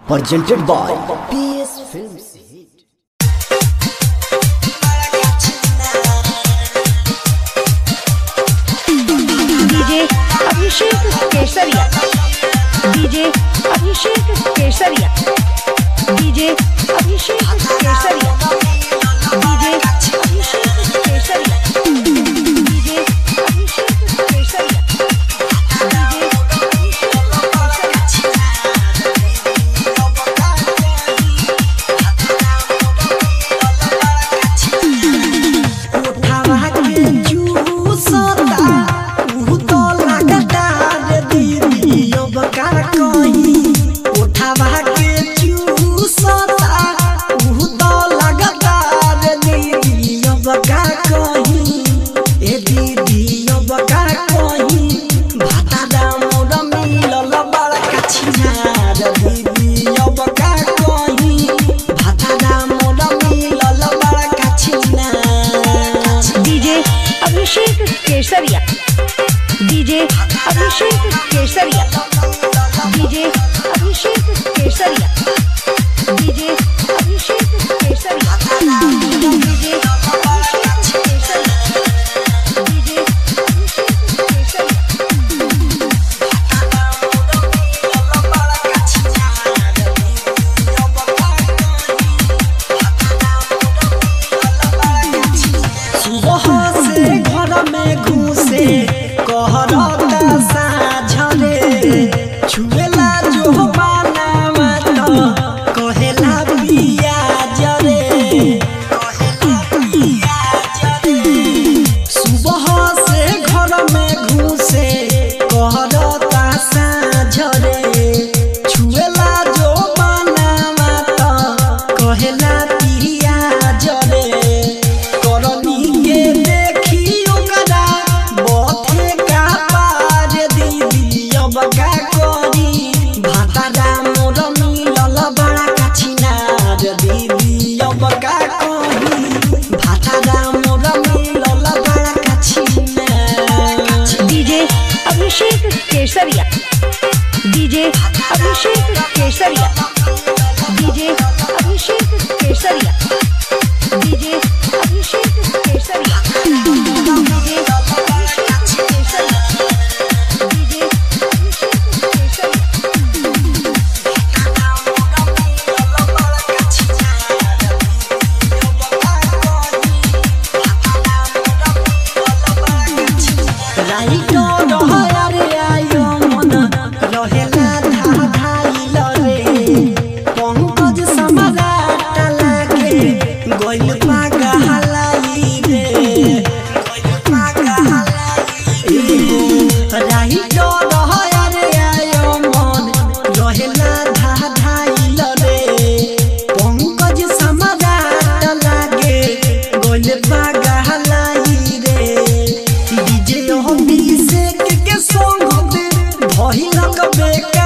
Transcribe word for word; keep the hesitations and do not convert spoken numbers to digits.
presented by P S Films. DJ Abhishek केसरिया DJ Abhishek केसरिया DJ Abhishek केसरिया डीजे अभिषेक केसरिया डीजे अभिषेक केसरिया अभिषेक केसरिया डीजे अभिषेक केसरिया डीजे अभिषेक केसरिया डीजे अभिषेक केसरिया डीजे अभिषेक केसरिया डीजे अभिषेक केसरिया में घुसे कहरता साझरे छुएला जो बानावा तो कहेला पिया जरे कहेला पिया जरे सुबह से घर में घुसे कहरता साझरे छुएला जो बानावा तो कहेला पिया जरे करनी के अभिषेक केसरिया डीजे अभिषेक केसरिया डीजे अभिषेक केसरिया डीजे अभिषेक केसरिया डीजे अभिषेक केसरिया डीजे अभिषेक केसरिया के संग दे भइल बेकार।